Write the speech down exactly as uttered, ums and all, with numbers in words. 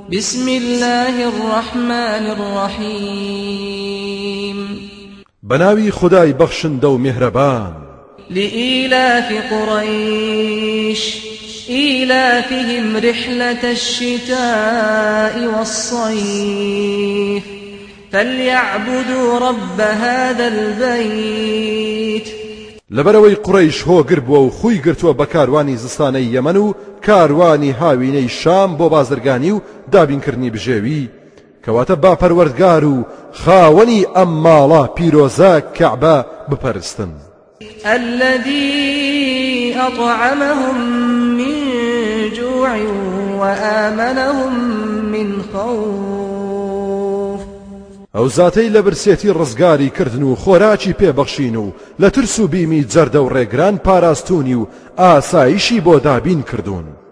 بسم الله الرحمن الرحيم بناوي خداي بخشن دو مهربان لإيلاف قريش إيلافهم رحلة الشتاء والصيف فليعبدوا رب هذا البيت لبروي قريش هو قربوا وخوي قرتوا بكارواني زستاني يمنو كارواني هاويني شام بو بازرگاني و دابين كرني بجيوي كواتا با پروردگارو خاوني امالا پیروزا كعبا بپرستن الذي أطعمهم من جوع وآمنهم من خوف او زاتي لبرسيتي رزگاري كردنو خوراچي پي بخشينو لترسو بيمي جرد و رگران پاراستوني و آسايشي بو دابين كردون